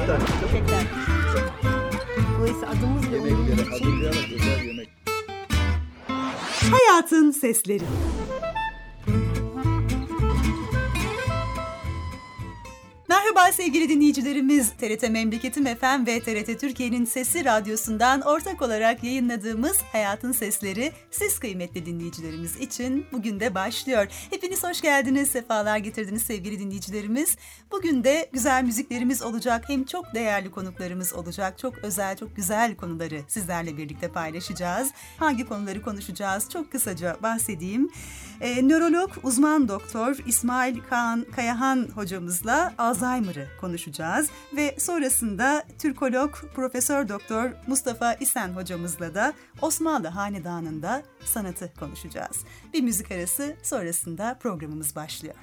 Köpekler. Dolayısıyla adımız bile uyumlu için. Hayatın Sesleri. Merhaba sevgili dinleyicilerimiz. TRT Memleketim FM ve TRT Türkiye'nin Sesi Radyosu'ndan ortak olarak yayınladığımız Hayatın Sesleri siz kıymetli dinleyicilerimiz için bugün de başlıyor. Hepiniz hoş geldiniz, sefalar getirdiniz sevgili dinleyicilerimiz. Bugün de güzel müziklerimiz olacak, hem çok değerli konuklarımız olacak. Çok özel, çok güzel konuları sizlerle birlikte paylaşacağız. Hangi konuları konuşacağız? Çok kısaca bahsedeyim. Nörolog uzman doktor İsmail Kaan Kayahan hocamızla Alzheimer'ı konuşacağız ve sonrasında Türkolog Profesör Doktor Mustafa İsen hocamızla da Osmanlı Hanedanı'nda sanatı konuşacağız. Bir müzik arası sonrasında programımız başlıyor.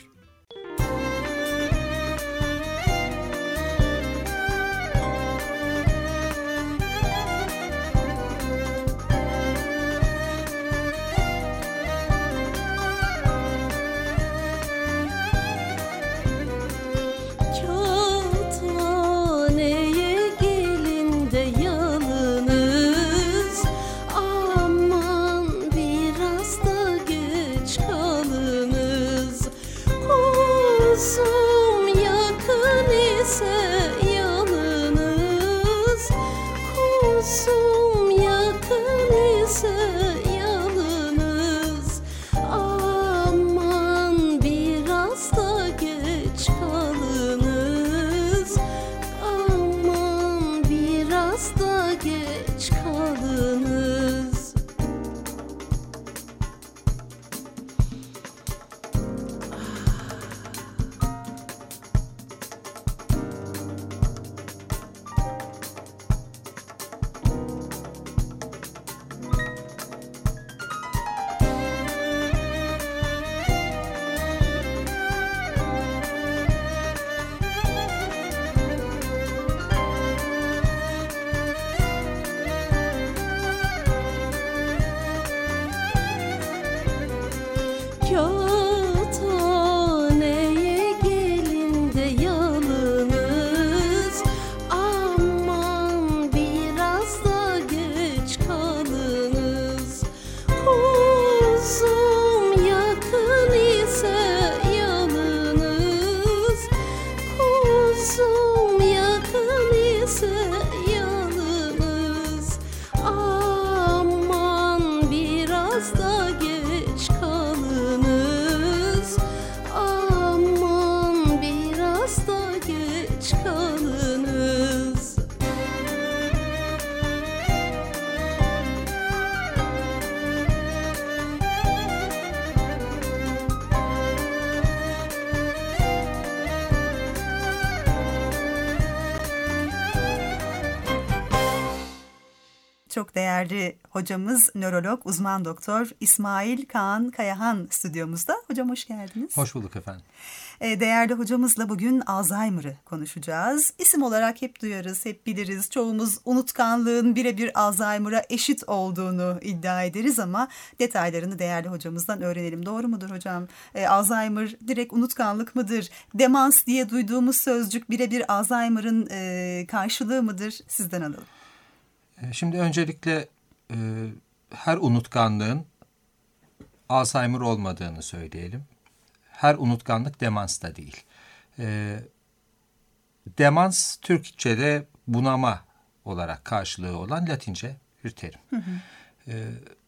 Çok değerli hocamız, nörolog, uzman doktor İsmail Kaan Kayahan stüdyomuzda. Hocam hoş geldiniz. Hoş bulduk efendim. Değerli hocamızla bugün Alzheimer'ı konuşacağız. İsim olarak hep duyarız, hep biliriz. Çoğumuz unutkanlığın birebir Alzheimer'a eşit olduğunu iddia ederiz ama detaylarını değerli hocamızdan öğrenelim. Doğru mudur hocam? Alzheimer direkt unutkanlık mıdır? Demans diye duyduğumuz sözcük birebir Alzheimer'ın karşılığı mıdır? Sizden alalım. Şimdi öncelikle her unutkanlığın Alzheimer olmadığını söyleyelim. Her unutkanlık demans da değil. Demans Türkçe'de bunama olarak karşılığı olan Latince bir terim. Hı hı.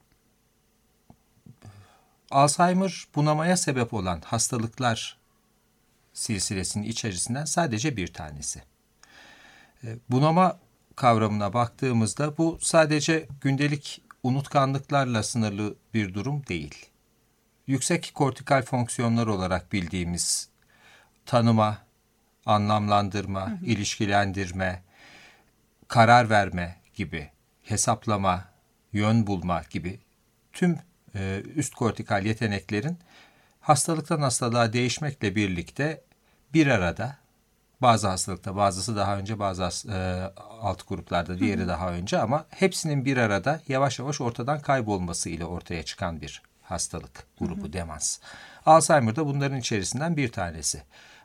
Alzheimer bunamaya sebep olan hastalıklar silsilesinin içerisinden sadece bir tanesi. Bunama kavramına baktığımızda bu sadece gündelik unutkanlıklarla sınırlı bir durum değil. Yüksek kortikal fonksiyonlar olarak bildiğimiz tanıma, anlamlandırma, ilişkilendirme, karar verme gibi, hesaplama, yön bulma gibi tüm üst kortikal yeteneklerin hastalıktan hastalığa değişmekle birlikte bir arada, bazı hastalıkta bazısı daha önce, bazı alt gruplarda diğeri daha önce, ama hepsinin bir arada yavaş yavaş ortadan kaybolması ile ortaya çıkan bir hastalık grubu demans. Alzheimer da bunların içerisinden bir tanesi.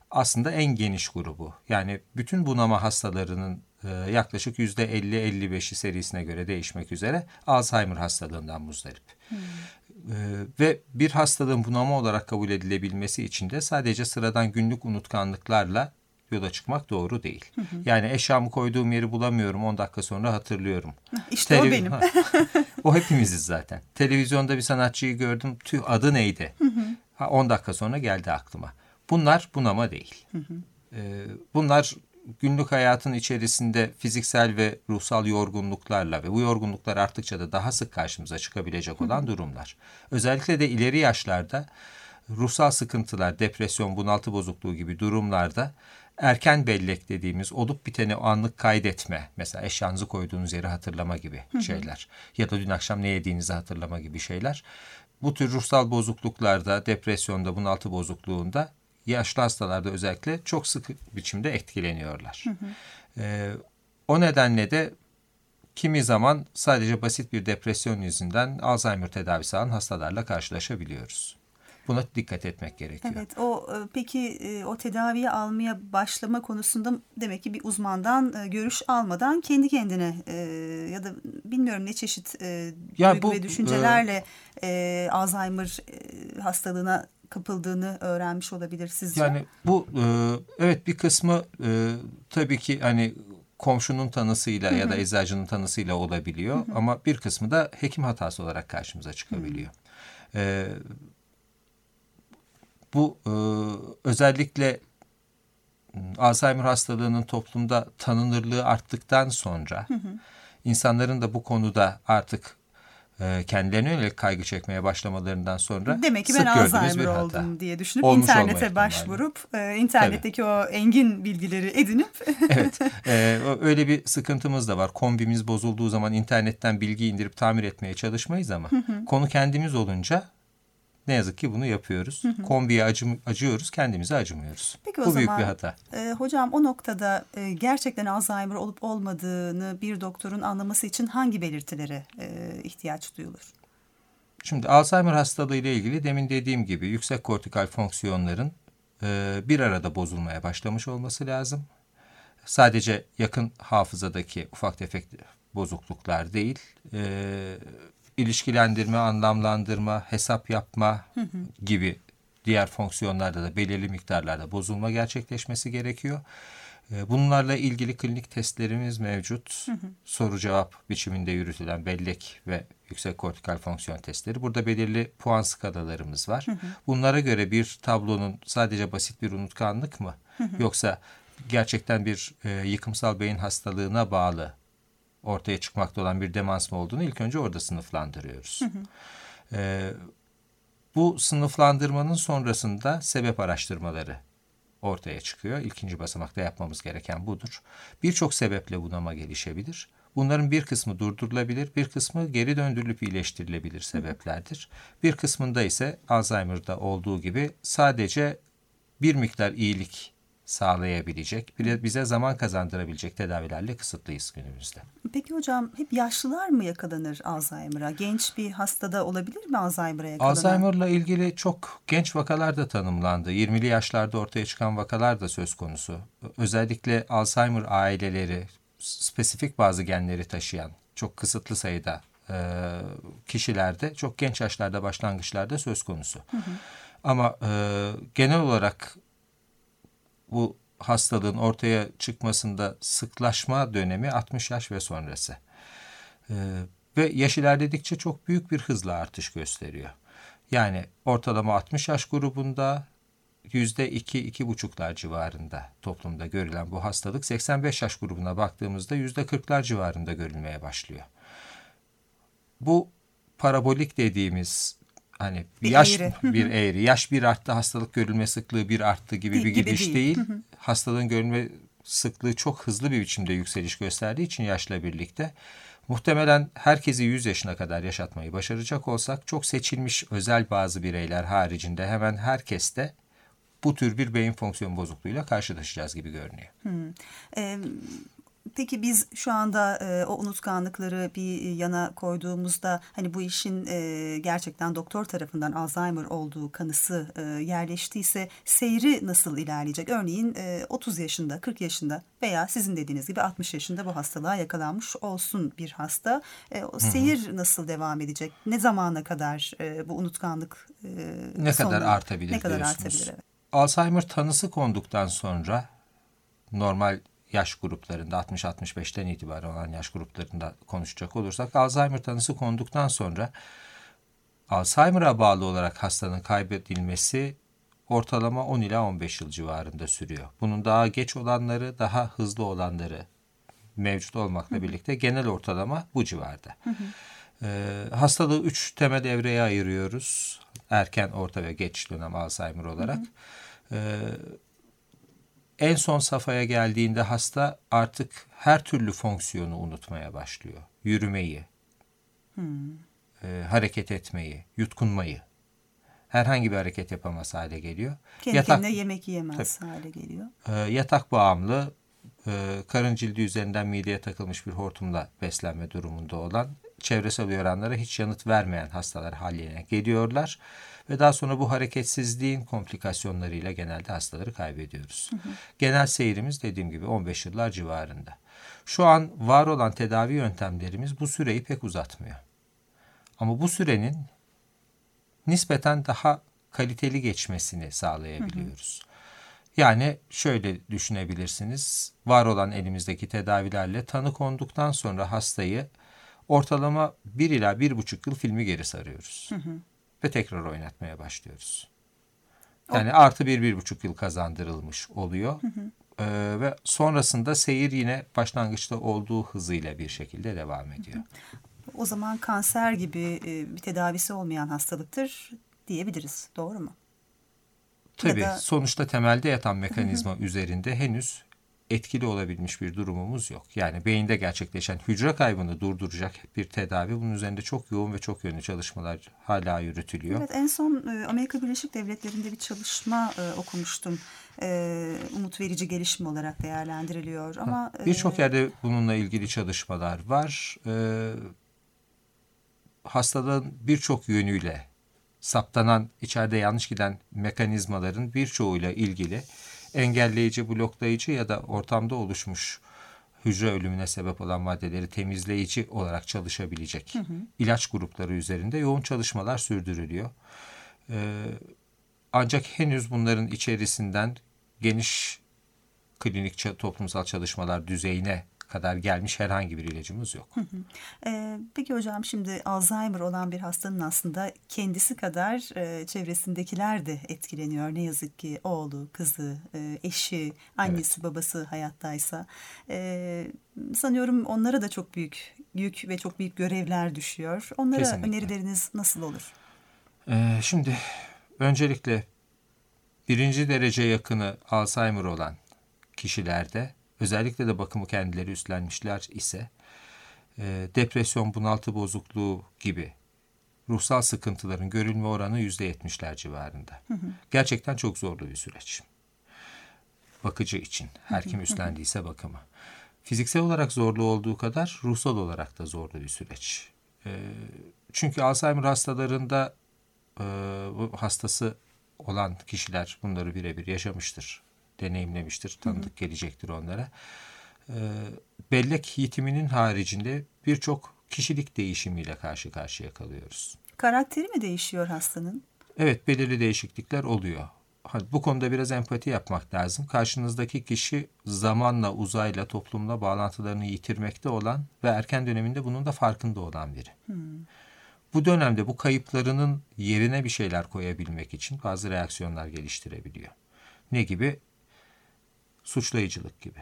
aslında en geniş grubu. Yani bütün bunama hastalarının yaklaşık %50-55'i serisine göre değişmek üzere Alzheimer hastalığından muzdarip. Ve bir hastalığın bunama olarak kabul edilebilmesi için de sadece sıradan günlük unutkanlıklarla yola çıkmak doğru değil. Yani eşyamı koyduğum yeri bulamıyorum, 10 dakika sonra hatırlıyorum. İşte o benim. O hepimiziz zaten. Televizyonda bir sanatçıyı gördüm, tüh adı neydi? 10 dakika sonra geldi aklıma. Bunlar bunama değil. Bunlar günlük hayatın içerisinde fiziksel ve ruhsal yorgunluklarla ve bu yorgunluklar arttıkça da daha sık karşımıza çıkabilecek olan durumlar. Özellikle de ileri yaşlarda ruhsal sıkıntılar, depresyon, bunaltı bozukluğu gibi durumlarda erken bellek dediğimiz olup biteni anlık kaydetme, mesela eşyanızı koyduğunuz yeri hatırlama gibi şeyler ya da dün akşam ne yediğinizi hatırlama gibi şeyler. Bu tür ruhsal bozukluklarda, depresyonda, bunaltı bozukluğunda yaşlı hastalarda özellikle çok sık biçimde etkileniyorlar. O nedenle de kimi zaman sadece basit bir depresyon yüzünden Alzheimer tedavisi alan hastalarla karşılaşabiliyoruz. Buna dikkat etmek gerekiyor. Evet, peki o tedaviye almaya başlama konusunda demek ki bir uzmandan görüş almadan kendi kendine ya da bilmiyorum ne çeşit duygu ve düşüncelerle Alzheimer hastalığına kapıldığını öğrenmiş olabilir sizce? Yani bu evet bir kısmı tabii ki hani komşunun tanısıyla ya da eczacının tanısıyla olabiliyor ama bir kısmı da hekim hatası olarak karşımıza çıkabiliyor. Bu özellikle Alzheimer hastalığının toplumda tanınırlığı arttıktan sonra insanların da bu konuda artık kendilerine yönelik kaygı çekmeye başlamalarından sonra demek ki ben Alzheimer oldum diye düşünüp internete başvurup internetteki o engin bilgileri edinip evet, öyle bir sıkıntımız da var. Kombimiz bozulduğu zaman internetten bilgi indirip tamir etmeye çalışmayız ama konu kendimiz olunca ne yazık ki bunu yapıyoruz. Kombiye acıyoruz, kendimize acımıyoruz. Peki, bu büyük bir hata. Hocam o noktada gerçekten Alzheimer olup olmadığını bir doktorun anlaması için hangi belirtilere ihtiyaç duyulur? Şimdi Alzheimer hastalığı ile ilgili demin dediğim gibi yüksek kortikal fonksiyonların bir arada bozulmaya başlamış olması lazım. Sadece yakın hafızadaki ufak tefek bozukluklar değil, ilişkilendirme, anlamlandırma, hesap yapma gibi diğer fonksiyonlarda da belirli miktarlarda bozulma gerçekleşmesi gerekiyor. Bunlarla ilgili klinik testlerimiz mevcut. Soru cevap biçiminde yürütülen bellek ve yüksek kortikal fonksiyon testleri. Burada belirli puan skalalarımız var. Bunlara göre bir tablonun sadece basit bir unutkanlık mı yoksa gerçekten bir yıkımsal beyin hastalığına bağlı ortaya çıkmakta olan bir demans mı olduğunu ilk önce orada sınıflandırıyoruz. Bu sınıflandırmanın sonrasında sebep araştırmaları ortaya çıkıyor. İkinci basamakta yapmamız gereken budur. Birçok sebeple bunama gelişebilir. Bunların bir kısmı durdurulabilir, bir kısmı geri döndürülüp iyileştirilebilir sebeplerdir. Bir kısmında ise Alzheimer'da olduğu gibi sadece bir miktar iyilik sağlayabilecek, bize zaman kazandırabilecek tedavilerle kısıtlıyız günümüzde. Peki hocam, hep yaşlılar mı yakalanır Alzheimer'a? Genç bir hastada olabilir mi Alzheimer'a yakalanan? Alzheimer'la ilgili çok genç vakalar da tanımlandı. 20'li yaşlarda ortaya çıkan vakalar da söz konusu. Özellikle Alzheimer aileleri, spesifik bazı genleri taşıyan çok kısıtlı sayıda kişilerde çok genç yaşlarda başlangıçlarda söz konusu. Ama genel olarak bu hastalığın ortaya çıkmasında sıklaşma dönemi 60 yaş ve sonrası. Ve yaş ilerledikçe çok büyük bir hızla artış gösteriyor. Yani ortalama 60 yaş grubunda %2-2,5'lar civarında toplumda görülen bu hastalık 85 yaş grubuna baktığımızda %40'lar civarında görülmeye başlıyor. Bu parabolik dediğimiz hani bir eğri. Yaş bir arttı, hastalık görülme sıklığı bir arttı gibi bir gidiş değil. Hastalığın görülme sıklığı çok hızlı bir biçimde yükseliş gösterdiği için yaşla birlikte muhtemelen herkesi 100 yaşına kadar yaşatmayı başaracak olsak çok seçilmiş özel bazı bireyler haricinde hemen herkeste bu tür bir beyin fonksiyon bozukluğuyla karşılaşacağız gibi görünüyor. Peki biz şu anda o unutkanlıkları bir yana koyduğumuzda hani bu işin gerçekten doktor tarafından Alzheimer olduğu kanısı yerleştiyse seyri nasıl ilerleyecek? Örneğin 30 yaşında, 40 yaşında veya sizin dediğiniz gibi 60 yaşında bu hastalığa yakalanmış olsun bir hasta. O seyir nasıl devam edecek? Ne zamana kadar bu unutkanlık ne kadar artabilir ne kadar diyorsunuz? artabilir? Evet. Alzheimer tanısı konduktan sonra normal yaş gruplarında 60-65'ten itibaren olan yaş gruplarında konuşacak olursak Alzheimer tanısı konduktan sonra Alzheimer'a bağlı olarak hastanın kaybedilmesi ortalama 10 ila 15 yıl civarında sürüyor. Bunun daha geç olanları, daha hızlı olanları mevcut olmakla birlikte genel ortalama bu civarda. Hastalığı 3 temel evreye ayırıyoruz. Erken, orta ve geç dönem Alzheimer olarak. En son safhaya geldiğinde hasta artık her türlü fonksiyonu unutmaya başlıyor. Yürümeyi, hareket etmeyi, yutkunmayı. Herhangi bir hareket yapamaz hale geliyor. Kendi kendine yemek yiyemez hale geliyor. Yatak bağımlı, karın cildi üzerinden mideye takılmış bir hortumla beslenme durumunda olan, çevresel uyaranlara hiç yanıt vermeyen hastalar haline geliyorlar. Ve daha sonra bu hareketsizliğin komplikasyonlarıyla genelde hastaları kaybediyoruz. Genel seyrimiz dediğim gibi 15 yıllar civarında. Şu an var olan tedavi yöntemlerimiz bu süreyi pek uzatmıyor. Ama bu sürenin nispeten daha kaliteli geçmesini sağlayabiliyoruz. Yani şöyle düşünebilirsiniz. Var olan elimizdeki tedavilerle tanı konduktan sonra hastayı ortalama 1 ila 1,5 yıl filmi geri sarıyoruz. Ve tekrar oynatmaya başlıyoruz. Yani artı 1-1,5 yıl kazandırılmış oluyor. Ve sonrasında seyir yine başlangıçta olduğu hızıyla bir şekilde devam ediyor. O zaman kanser gibi bir tedavisi olmayan hastalıktır diyebiliriz. Doğru mu? Tabii sonuçta temelde yatan mekanizma üzerinde henüz etkili olabilmiş bir durumumuz yok. Yani beyinde gerçekleşen hücre kaybını durduracak bir tedavi, bunun üzerinde çok yoğun ve çok yönlü çalışmalar hala yürütülüyor. Evet, en son Amerika Birleşik Devletleri'nde bir çalışma okumuştum. Umut verici gelişme olarak değerlendiriliyor. Ama birçok yerde bununla ilgili çalışmalar var. Hastalığın birçok yönüyle saptanan, içeride yanlış giden mekanizmaların birçoğuyla ilgili engelleyici, bloklayıcı ya da ortamda oluşmuş hücre ölümüne sebep olan maddeleri temizleyici olarak çalışabilecek ilaç grupları üzerinde yoğun çalışmalar sürdürülüyor. Ancak henüz bunların içerisinden geniş klinik toplumsal çalışmalar düzeyine kadar gelmiş herhangi bir ilacımız yok. Peki hocam, şimdi Alzheimer olan bir hastanın aslında kendisi kadar çevresindekiler de etkileniyor. Ne yazık ki oğlu, kızı, eşi, annesi, babası hayattaysa. Sanıyorum onlara da çok büyük yük ve çok büyük görevler düşüyor. Onlara Kesinlikle. önerileriniz nasıl olur? Şimdi öncelikle 1. derece yakını Alzheimer olan kişilerde, özellikle de bakımı kendileri üstlenmişler ise depresyon, bunaltı bozukluğu gibi ruhsal sıkıntıların görülme oranı %70'ler civarında. Gerçekten çok zorlu bir süreç. Bakıcı için, her kim üstlendiyse bakımı. Fiziksel olarak zorlu olduğu kadar ruhsal olarak da zorlu bir süreç. Çünkü Alzheimer hastalarında bu hastası olan kişiler bunları birebir yaşamıştır, deneyimlemiştir, tanıdık gelecektir onlara. Bellek yitiminin haricinde birçok kişilik değişimiyle karşı karşıya kalıyoruz. Karakteri mi değişiyor hastanın? Evet, belirli değişiklikler oluyor. Bu konuda biraz empati yapmak lazım. Karşınızdaki kişi zamanla, uzayla, toplumla bağlantılarını yitirmekte olan ve erken döneminde bunun da farkında olan biri. Bu dönemde bu kayıplarının yerine bir şeyler koyabilmek için bazı reaksiyonlar geliştirebiliyor. Ne gibi? Suçlayıcılık gibi.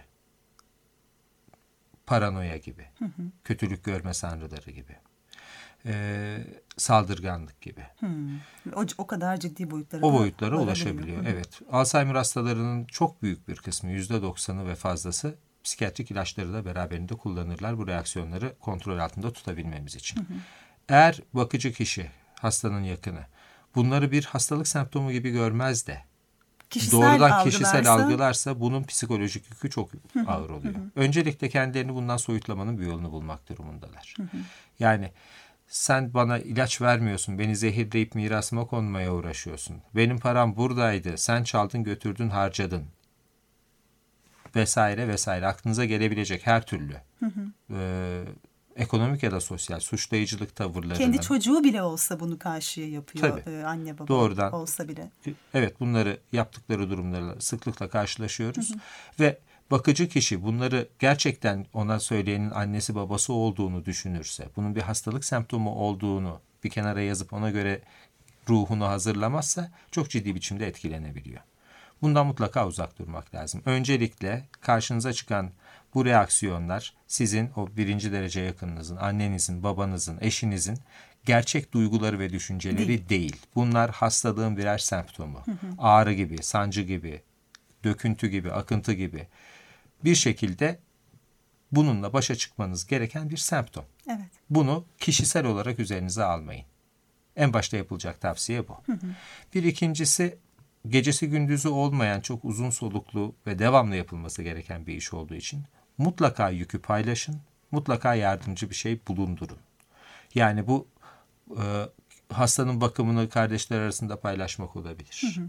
Paranoya gibi. Kötülük görme sanrıları gibi. Saldırganlık gibi. O kadar ciddi boyutlara o boyutlara ulaşabiliyor. Evet. Alzheimer hastalarının çok büyük bir kısmı, %90'ı ve fazlası psikiyatrik ilaçları da beraberinde kullanırlar bu reaksiyonları kontrol altında tutabilmemiz için. Eğer bakıcı kişi, hastanın yakını bunları bir hastalık semptomu gibi görmez de doğrudan kişisel algılarsa bunun psikolojik yükü çok ağır oluyor. Öncelikle kendilerini bundan soyutlamanın bir yolunu bulmak durumundalar. Yani sen bana ilaç vermiyorsun, beni zehirleyip mirasıma konmaya uğraşıyorsun. Benim param buradaydı, sen çaldın, götürdün, harcadın. Vesaire vesaire. Aklınıza gelebilecek her türlü ekonomik ya da sosyal suçlayıcılık tavırlarını. Kendi çocuğu bile olsa bunu karşıya yapıyor. Anne baba doğrudan olsa bile. Evet, bunları yaptıkları durumlarla sıklıkla karşılaşıyoruz. Ve bakıcı kişi bunları gerçekten ona söyleyenin annesi babası olduğunu düşünürse, bunun bir hastalık semptomu olduğunu bir kenara yazıp ona göre ruhunu hazırlamazsa çok ciddi biçimde etkilenebiliyor. Bundan mutlaka uzak durmak lazım. Öncelikle karşınıza çıkan bu reaksiyonlar sizin o birinci derece yakınınızın, annenizin, babanızın, eşinizin gerçek duyguları ve düşünceleri değil. Bunlar hastalığın birer semptomu. Ağrı gibi, sancı gibi, döküntü gibi, akıntı gibi bir şekilde bununla başa çıkmanız gereken bir semptom. Evet. Bunu kişisel olarak üzerinize almayın. En başta yapılacak tavsiye bu. Bir ikincisi, gecesi gündüzü olmayan çok uzun soluklu ve devamlı yapılması gereken bir iş olduğu için mutlaka yükü paylaşın, mutlaka yardımcı bir şey bulundurun. Yani bu hastanın bakımını kardeşler arasında paylaşmak olabilir.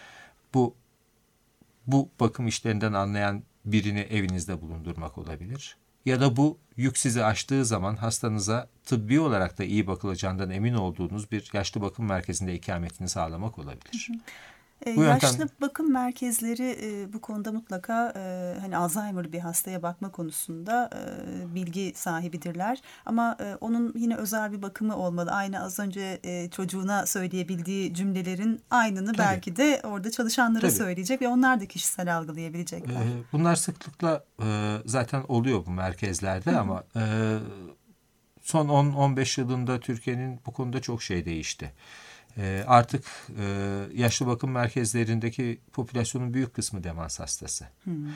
Bu bakım işlerinden anlayan birini evinizde bulundurmak olabilir. Ya da bu yük sizi aştığı zaman hastanıza tıbbi olarak da iyi bakılacağından emin olduğunuz bir yaşlı bakım merkezinde ikametini sağlamak olabilir. Yaşlı bakım merkezleri bu konuda mutlaka hani Alzheimer bir hastaya bakma konusunda bilgi sahibidirler. Ama onun yine özel bir bakımı olmalı. Aynı az önce çocuğuna söyleyebildiği cümlelerin aynını belki de orada çalışanlara söyleyecek ve onlar da kişisel algılayabilecekler. Bunlar sıklıkla zaten oluyor bu merkezlerde ama son 10-15 yılında Türkiye'nin bu konuda çok şey değişti. Artık yaşlı bakım merkezlerindeki popülasyonun büyük kısmı demans hastası.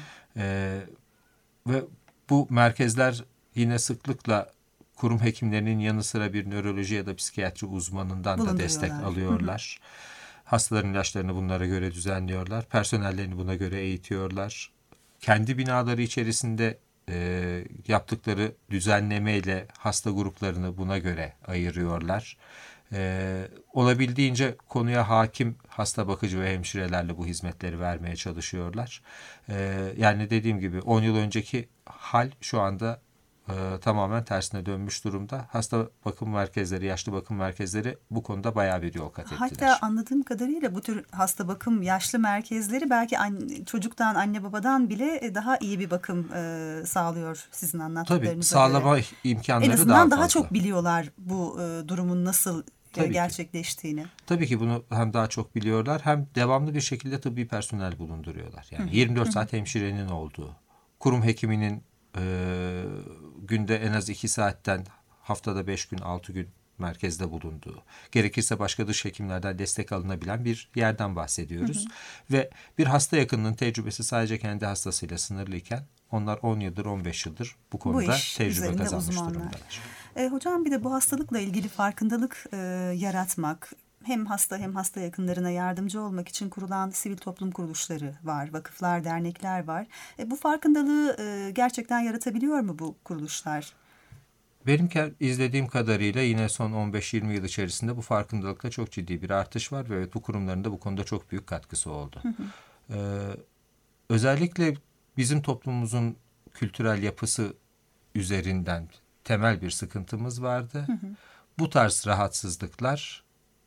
Ve bu merkezler yine sıklıkla kurum hekimlerinin yanı sıra bir nöroloji ya da psikiyatri uzmanından da destek alıyorlar. Hastaların ilaçlarını bunlara göre düzenliyorlar. Personellerini buna göre eğitiyorlar. Kendi binaları içerisinde yaptıkları düzenlemeyle hasta gruplarını buna göre ayırıyorlar. Olabildiğince konuya hakim hasta bakıcı ve hemşirelerle bu hizmetleri vermeye çalışıyorlar. Yani dediğim gibi 10 yıl önceki hal şu anda tamamen tersine dönmüş durumda. Hasta bakım merkezleri, yaşlı bakım merkezleri bu konuda bayağı bir yol kat ettiler. Hatta anladığım kadarıyla bu tür hasta bakım yaşlı merkezleri belki çocuktan, anne babadan bile daha iyi bir bakım sağlıyor sizin anlattıklarınıza Tabii, sağlama göre. imkanları en azından daha fazla. çok biliyorlar bu durumun nasıl gerçekleştiğini. Tabii ki bunu hem daha çok biliyorlar hem devamlı bir şekilde tıbbi personel bulunduruyorlar. Yani 24 saat hemşirenin olduğu, kurum hekiminin günde en az 2 saatten haftada 5 gün 6 gün merkezde bulunduğu, gerekirse başka dış hekimlerden destek alınabilen bir yerden bahsediyoruz. Ve bir hasta yakınının tecrübesi sadece kendi hastasıyla sınırlıyken onlar 10 yıldır 15 yıldır bu konuda tecrübe kazanmış durumdalar. Hocam bir de bu hastalıkla ilgili farkındalık yaratmak, hem hasta hem hasta yakınlarına yardımcı olmak için kurulan sivil toplum kuruluşları var, vakıflar, dernekler var. Bu farkındalığı gerçekten yaratabiliyor mu bu kuruluşlar? Benim izlediğim kadarıyla yine son 15-20 yıl içerisinde bu farkındalıkta çok ciddi bir artış var ve evet, bu kurumların da bu konuda çok büyük katkısı oldu. Özellikle bizim toplumumuzun kültürel yapısı üzerinden temel bir sıkıntımız vardı. Bu tarz rahatsızlıklar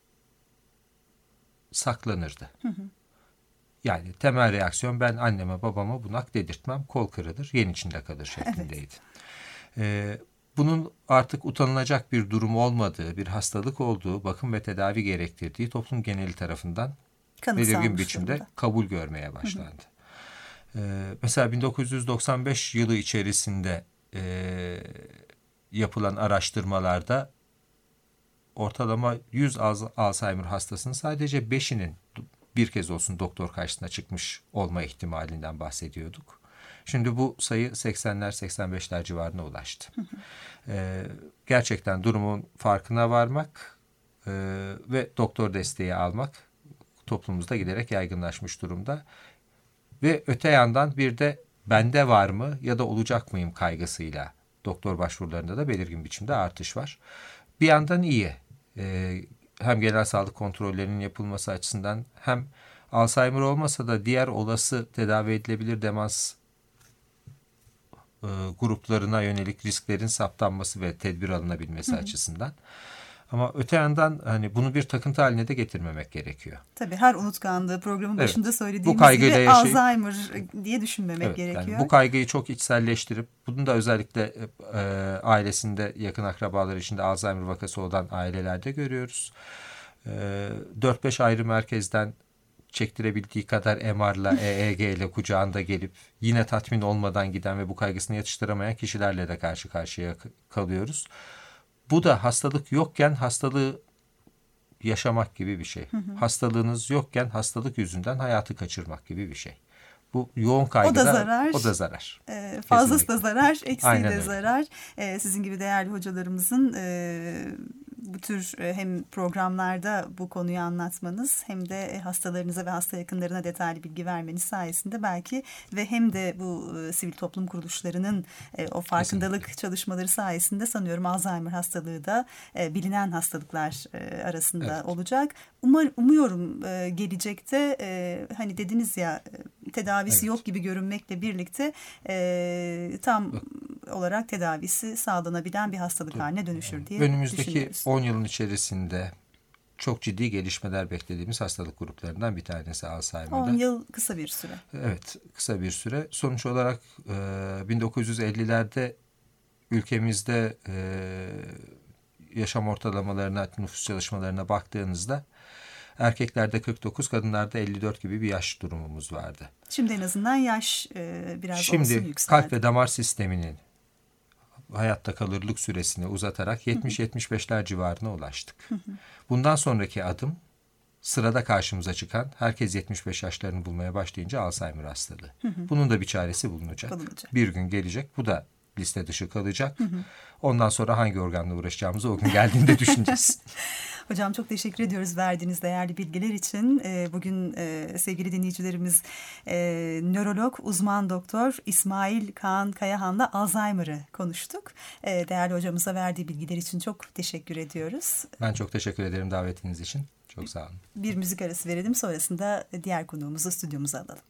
saklanırdı. Yani temel reaksiyon ben anneme babama bunak dedirtmem, kol kırılır, yen içinde kalır şeklindeydi. Bunun artık utanılacak bir durum olmadığı, bir hastalık olduğu, bakım ve tedavi gerektirdiği toplum geneli tarafından belirgin biçimde kabul görmeye başlandı. Mesela 1995 yılı içerisinde yapılan araştırmalarda ortalama 100 Alzheimer hastasının sadece 5'inin bir kez olsun doktor karşısına çıkmış olma ihtimalinden bahsediyorduk. Şimdi bu sayı 80'ler 85'ler civarına ulaştı. Gerçekten durumun farkına varmak ve doktor desteği almak toplumumuzda giderek yaygınlaşmış durumda. Ve öte yandan bir de bende var mı ya da olacak mıyım kaygısıyla doktor başvurularında da belirgin biçimde artış var. Bir yandan iyi. Hem genel sağlık kontrollerinin yapılması açısından hem Alzheimer olmasa da diğer olası tedavi edilebilir demans gruplarına yönelik risklerin saptanması ve tedbir alınabilmesi açısından. Ama öte yandan hani bunu bir takıntı haline de getirmemek gerekiyor. Tabii her unutkanlığı programın başında söylediğimiz gibi yaşayıp, Alzheimer diye düşünmemek gerekiyor. Yani bu kaygıyı çok içselleştirip bunun da özellikle ailesinde yakın akrabalar içinde Alzheimer vakası olan ailelerde görüyoruz. 4-5 ayrı merkezden çektirebildiği kadar MR'la, EEG ile kucağında gelip yine tatmin olmadan giden ve bu kaygısını yatıştıramayan kişilerle de karşı karşıya kalıyoruz. Bu da hastalık yokken hastalığı yaşamak gibi bir şey. Hastalığınız yokken hastalık yüzünden hayatı kaçırmak gibi bir şey. Bu yoğun kaygıda o da zarar. Fazlası da zarar, eksiği Aynen de öyle. zarar. Sizin gibi değerli hocalarımızın bu tür hem programlarda bu konuyu anlatmanız hem de hastalarınıza ve hasta yakınlarına detaylı bilgi vermeniz sayesinde belki ve hem de bu sivil toplum kuruluşlarının o farkındalık Kesinlikle. çalışmaları sayesinde sanıyorum Alzheimer hastalığı da bilinen hastalıklar arasında Evet. olacak. Umuyorum gelecekte hani dediniz ya tedavisi Evet. yok gibi görünmekle birlikte tam olarak tedavisi sağlanabilen bir hastalık haline dönüşür diye Önümüzdeki düşünüyoruz. 10 yılın içerisinde çok ciddi gelişmeler beklediğimiz hastalık gruplarından bir tanesi Alzheimer'da. 10 yıl kısa bir süre. Evet, kısa bir süre. Sonuç olarak 1950'lerde ülkemizde yaşam ortalamalarına, nüfus çalışmalarına baktığınızda erkeklerde 49, kadınlarda 54 gibi bir yaş durumumuz vardı. Şimdi en azından yaş biraz olsun Şimdi yükseldi. kalp ve damar sisteminin hayatta kalırlık süresini uzatarak 70-75'ler civarına ulaştık. Bundan sonraki adım sırada karşımıza çıkan herkes 75 yaşlarını bulmaya başlayınca Alzheimer hastalığı. Bunun da bir çaresi bulunacak. Bir gün gelecek. Bu da liste dışı kalacak. Ondan sonra hangi organla uğraşacağımızı o gün geldiğinde düşüneceğiz. Hocam çok teşekkür ediyoruz verdiğiniz değerli bilgiler için. Bugün sevgili dinleyicilerimiz nörolog uzman doktor İsmail Kaan Kayahan'la Alzheimer'ı konuştuk. Değerli hocamıza verdiği bilgiler için çok teşekkür ediyoruz. Ben çok teşekkür ederim davetiniz için. Çok sağ olun. Bir müzik arası verelim, sonrasında diğer konuğumuzu stüdyomuza alalım.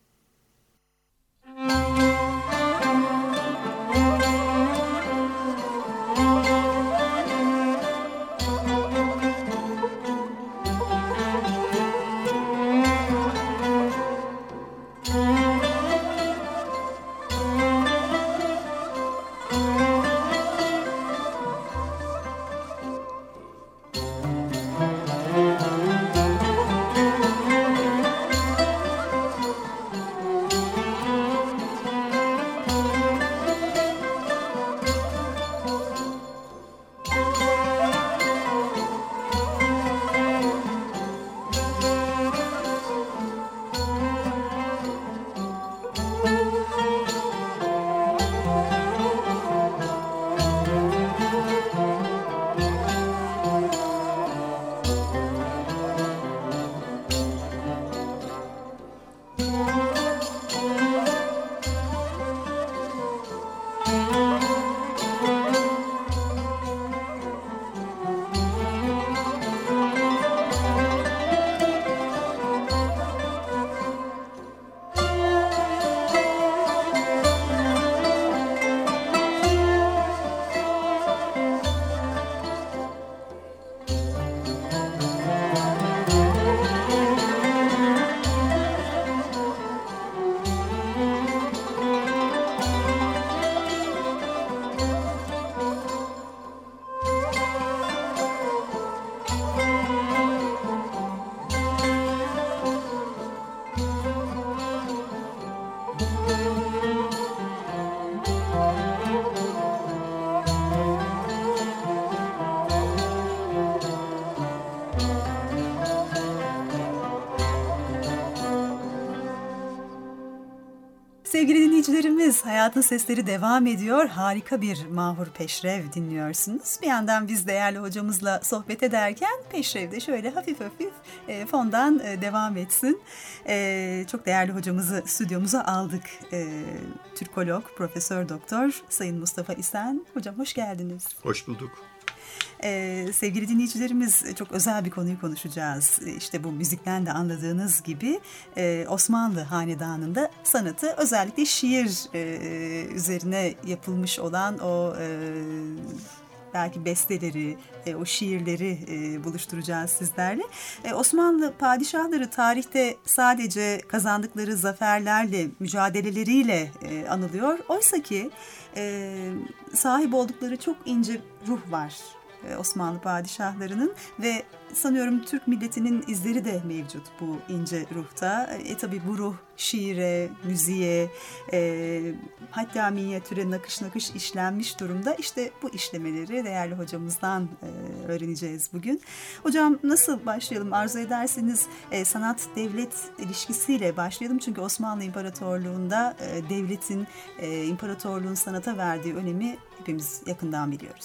sevgili dinleyicilerimiz, Hayatın Sesleri devam ediyor. Harika bir Mahur Peşrev dinliyorsunuz. Bir yandan biz değerli hocamızla sohbet ederken Peşrev de şöyle hafif hafif fondan devam etsin. Çok değerli hocamızı stüdyomuza aldık. Türkolog, Profesör Doktor Sayın Mustafa İsen. Hocam hoş geldiniz. Hoş bulduk. Sevgili dinleyicilerimiz, çok özel bir konuyu konuşacağız. İşte bu müzikten de anladığınız gibi Osmanlı Hanedanı'nda sanatı, özellikle şiir üzerine yapılmış olan o belki besteleri, o şiirleri buluşturacağız sizlerle. Osmanlı padişahları tarihte sadece kazandıkları zaferlerle, mücadeleleriyle anılıyor. Oysa ki sahip oldukları çok ince ruh var Osmanlı padişahlarının ve sanıyorum Türk milletinin izleri de mevcut bu ince ruhta. Tabii bu ruh şiire, müziğe, hatta minyatüre nakış nakış işlenmiş durumda. İşte bu işlemeleri değerli hocamızdan öğreneceğiz bugün. Hocam nasıl başlayalım? Arzu ederseniz sanat-devlet ilişkisiyle başlayalım. Çünkü Osmanlı İmparatorluğu'nda devletin, imparatorluğun sanata verdiği önemi hepimiz yakından biliyoruz.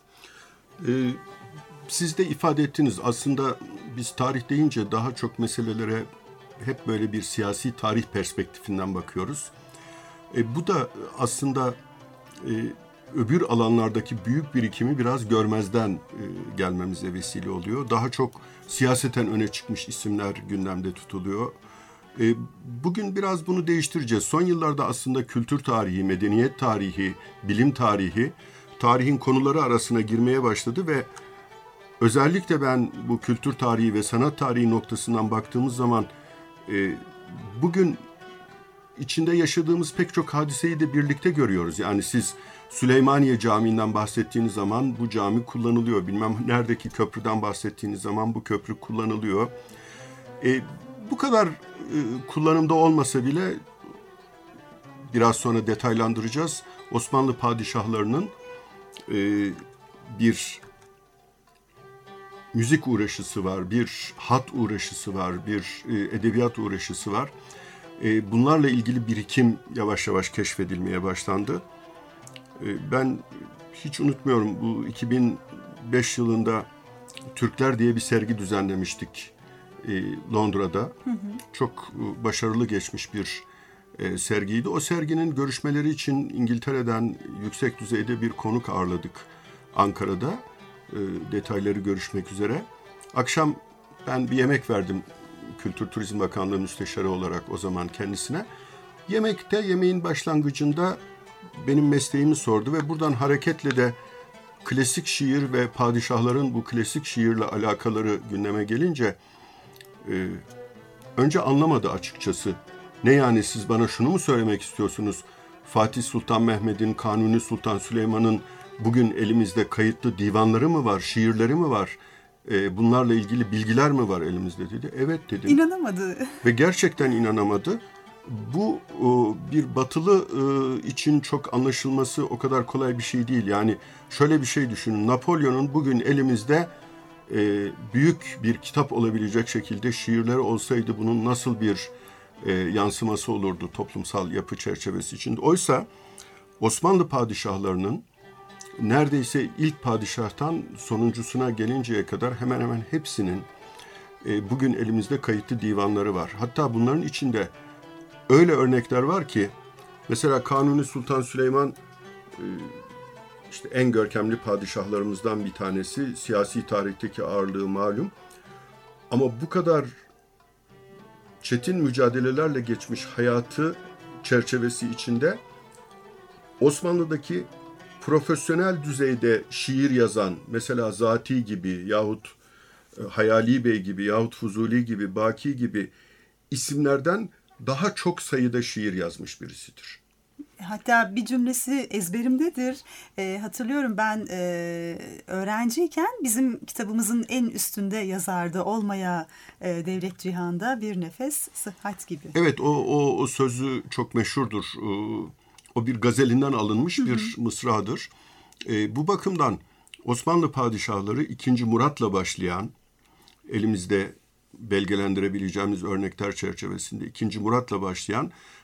Siz de ifade ettiniz. Aslında biz tarih deyince daha çok meselelere hep böyle bir siyasi tarih perspektifinden bakıyoruz. Bu da aslında öbür alanlardaki büyük birikimi biraz görmezden gelmemize vesile oluyor. Daha çok siyaseten öne çıkmış isimler gündemde tutuluyor. Bugün biraz bunu değiştireceğiz. Son yıllarda aslında kültür tarihi, medeniyet tarihi, bilim tarihi tarihin konuları arasına girmeye başladı ve özellikle ben bu kültür tarihi ve sanat tarihi noktasından baktığımız zaman bugün içinde yaşadığımız pek çok hadiseyi de birlikte görüyoruz. Yani siz Süleymaniye Camii'nden bahsettiğiniz zaman bu cami kullanılıyor. Bilmem neredeki köprüden bahsettiğiniz zaman bu köprü kullanılıyor. Bu kadar kullanımda olmasa bile biraz sonra detaylandıracağız. Osmanlı padişahlarının bir müzik uğraşısı var, bir hat uğraşısı var, bir edebiyat uğraşısı var. Bunlarla ilgili birikim yavaş yavaş keşfedilmeye başlandı. Ben hiç unutmuyorum, bu 2005 yılında Türkler diye bir sergi düzenlemiştik Londra'da. Hı hı. Çok başarılı geçmiş bir sergiydi. O serginin görüşmeleri için İngiltere'den yüksek düzeyde bir konuk ağırladık Ankara'da. Detayları görüşmek üzere. Akşam ben bir yemek verdim Kültür Turizm Bakanlığı Müsteşarı olarak o zaman kendisine. Yemeğin başlangıcında benim mesleğimi sordu ve buradan hareketle de klasik şiir ve padişahların bu klasik şiirle alakaları gündeme gelince önce anlamadı açıkçası. Ne yani, siz bana şunu mu söylemek istiyorsunuz? Fatih Sultan Mehmet'in, Kanuni Sultan Süleyman'ın bugün elimizde kayıtlı divanları mı var, şiirleri mi var? Bunlarla ilgili bilgiler mi var elimizde dedi. Evet dedim. İnanamadı. Ve gerçekten inanamadı. Bu bir batılı için çok anlaşılması o kadar kolay bir şey değil. Yani şöyle bir şey düşünün. Napolyon'un bugün elimizde büyük bir kitap olabilecek şekilde şiirleri olsaydı bunun nasıl bir yansıması olurdu toplumsal yapı çerçevesi içinde. Oysa Osmanlı padişahlarının neredeyse ilk padişahtan sonuncusuna gelinceye kadar hemen hemen hepsinin bugün elimizde kayıtlı divanları var. Hatta bunların içinde öyle örnekler var ki mesela Kanuni Sultan Süleyman işte en görkemli padişahlarımızdan bir tanesi, siyasi tarihteki ağırlığı malum. Ama bu kadar çetin mücadelelerle geçmiş hayatı çerçevesi içinde Osmanlı'daki profesyonel düzeyde şiir yazan, mesela Zati gibi yahut Hayali Bey gibi yahut Fuzuli gibi, Baki gibi isimlerden daha çok sayıda şiir yazmış birisidir. Hatta bir cümlesi ezberimdedir. Hatırlıyorum ben öğrenciyken bizim kitabımızın en üstünde yazardı. Olmaya devlet cihanda bir nefes sıhhat gibi. Evet, o sözü çok meşhurdur. O bir gazelinden alınmış bir mısradır. Bu bakımdan Osmanlı padişahları 2. Murat'la başlayan, elimizde belgelendirebileceğimiz örnekler çerçevesinde 2. Murat'la başlayan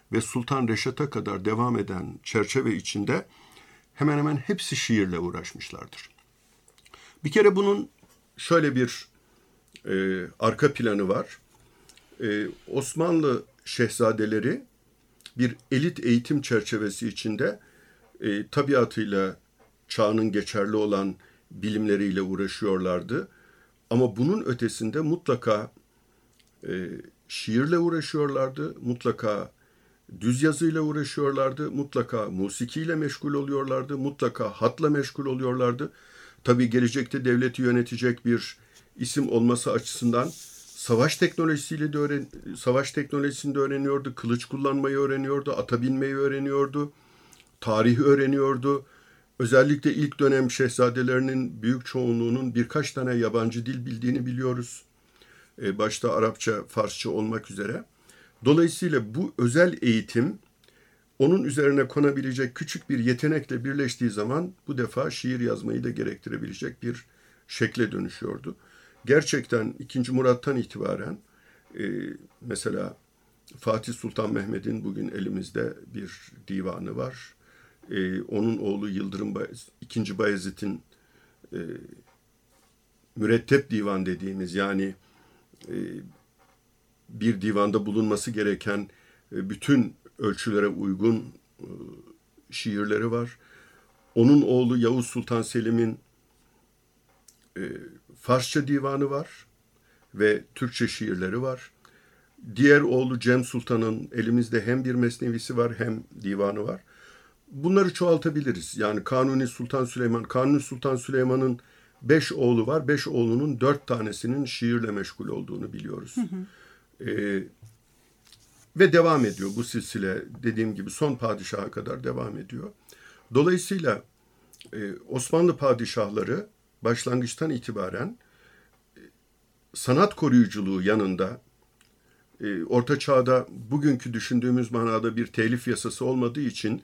ve Sultan Reşat'a kadar devam eden çerçeve içinde hemen hemen hepsi şiirle uğraşmışlardır. Bir kere bunun şöyle bir arka planı var. Osmanlı şehzadeleri bir elit eğitim çerçevesi içinde tabiatıyla, çağının geçerli olan bilimleriyle uğraşıyorlardı. Ama bunun ötesinde mutlaka şiirle uğraşıyorlardı, mutlaka düz yazıyla uğraşıyorlardı, mutlaka musikiyle meşgul oluyorlardı, mutlaka hatla meşgul oluyorlardı. Tabii gelecekte devleti yönetecek bir isim olması açısından savaş teknolojisini de öğreniyordu, kılıç kullanmayı öğreniyordu, ata binmeyi öğreniyordu, tarih öğreniyordu. Özellikle ilk dönem şehzadelerinin büyük çoğunluğunun birkaç tane yabancı dil bildiğini biliyoruz. Başta Arapça, Farsça olmak üzere. Dolayısıyla bu özel eğitim onun üzerine konabilecek küçük bir yetenekle birleştiği zaman bu defa şiir yazmayı da gerektirebilecek bir şekle dönüşüyordu. Gerçekten 2. Murat'tan itibaren mesela Fatih Sultan Mehmet'in bugün elimizde bir divanı var. Onun oğlu Yıldırım 2. Bayezid'in mürettep divan dediğimiz, yani bir divanda bulunması gereken bütün ölçülere uygun şiirleri var. Onun oğlu Yavuz Sultan Selim'in Farsça divanı var ve Türkçe şiirleri var. Diğer oğlu Cem Sultan'ın elimizde hem bir mesnevisi var hem divanı var. Bunları çoğaltabiliriz. Yani Kanuni Sultan Süleyman'ın 5 oğlu var. 5 oğlunun 4 tanesinin şiirle meşgul olduğunu biliyoruz. Ve devam ediyor bu silsile, dediğim gibi son padişaha kadar devam ediyor. Dolayısıyla Osmanlı padişahları başlangıçtan itibaren sanat koruyuculuğu yanında Orta Çağ'da bugünkü düşündüğümüz manada bir telif yasası olmadığı için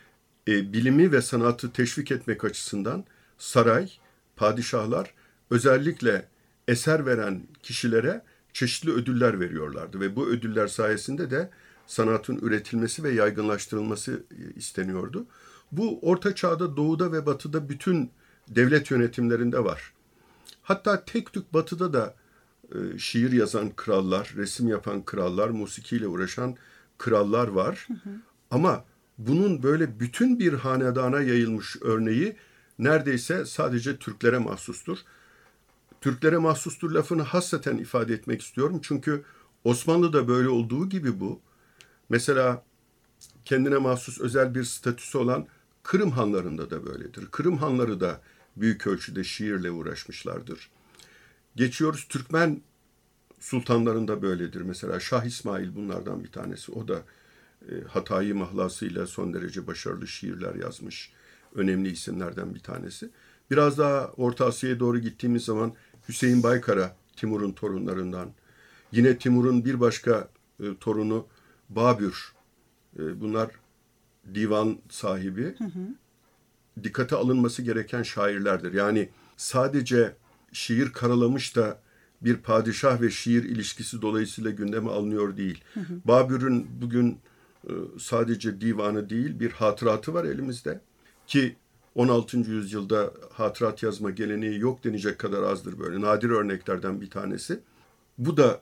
bilimi ve sanatı teşvik etmek açısından saray, padişahlar özellikle eser veren kişilere çeşitli ödüller veriyorlardı ve bu ödüller sayesinde de sanatın üretilmesi ve yaygınlaştırılması isteniyordu. Bu Orta Çağ'da Doğu'da ve Batı'da bütün devlet yönetimlerinde var. Hatta tek tük Batı'da da şiir yazan krallar, resim yapan krallar, musikiyle uğraşan krallar var. Ama bunun böyle bütün bir hanedana yayılmış örneği neredeyse sadece Türklere mahsustur. Türklere mahsustur lafını hasreten ifade etmek istiyorum. Çünkü Osmanlı'da böyle olduğu gibi bu. Mesela kendine mahsus özel bir statüsü olan Kırım hanlarında da böyledir. Kırım hanları da büyük ölçüde şiirle uğraşmışlardır. Geçiyoruz Türkmen sultanlarında böyledir. Mesela Şah İsmail bunlardan bir tanesi. O da Hatayi mahlasıyla son derece başarılı şiirler yazmış. Önemli isimlerden bir tanesi. Biraz daha Orta Asya'ya doğru gittiğimiz zaman Hüseyin Baykara, Timur'un torunlarından. Yine Timur'un bir başka torunu Babür. Bunlar divan sahibi. Dikkate alınması gereken şairlerdir. Yani sadece şiir karalamış da bir padişah ve şiir ilişkisi dolayısıyla gündeme alınıyor değil. Babür'ün bugün sadece divanı değil bir hatıratı var elimizde ki 16. yüzyılda hatırat yazma geleneği yok denecek kadar azdır, böyle nadir örneklerden bir tanesi. Bu da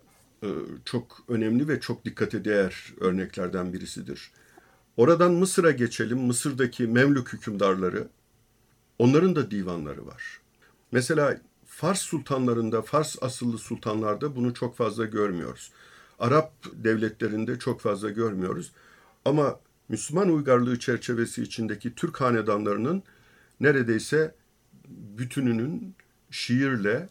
çok önemli ve çok dikkate değer örneklerden birisidir. Oradan Mısır'a geçelim. Mısır'daki Memlük hükümdarları, onların da divanları var. Mesela Fars sultanlarında, Fars asıllı sultanlarda bunu çok fazla görmüyoruz. Arap devletlerinde çok fazla görmüyoruz. Ama Müslüman uygarlığı çerçevesi içindeki Türk hanedanlarının neredeyse bütününün şiirle,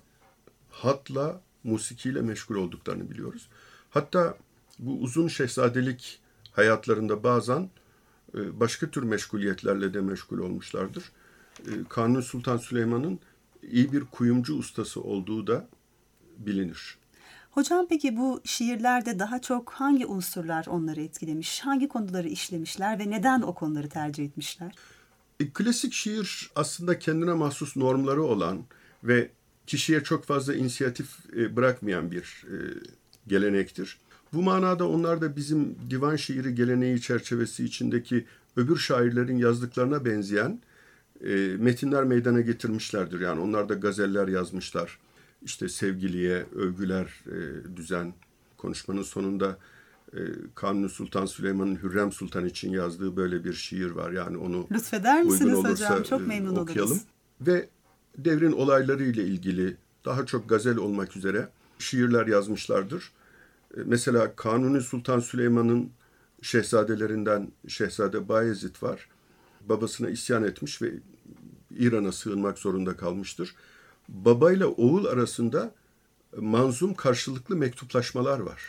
hatla, musikiyle meşgul olduklarını biliyoruz. Hatta bu uzun şehzadelik hayatlarında bazen başka tür meşguliyetlerle de meşgul olmuşlardır. Kanuni Sultan Süleyman'ın iyi bir kuyumcu ustası olduğu da bilinir. Hocam peki bu şiirlerde daha çok hangi unsurlar onları etkilemiş, hangi konuları işlemişler ve neden o konuları tercih etmişler? Klasik şiir aslında kendine mahsus normları olan ve kişiye çok fazla inisiyatif bırakmayan bir gelenektir. Bu manada onlar da bizim divan şiiri geleneği çerçevesi içindeki öbür şairlerin yazdıklarına benzeyen metinler meydana getirmişlerdir. Yani onlar da gazeller yazmışlar. İşte sevgiliye övgüler düzen. Konuşmanın sonunda Kanuni Sultan Süleyman'ın Hürrem Sultan için yazdığı böyle bir şiir var. Yani onu lütfeder misiniz uygun olursa hocam? Çok memnun okuyalım. oluruz. Ve devrin olayları ile ilgili daha çok gazel olmak üzere şiirler yazmışlardır. Mesela Kanuni Sultan Süleyman'ın şehzadelerinden Şehzade Bayezid var. Babasına isyan etmiş ve İran'a sığınmak zorunda kalmıştır. Babayla oğul arasında manzum karşılıklı mektuplaşmalar var.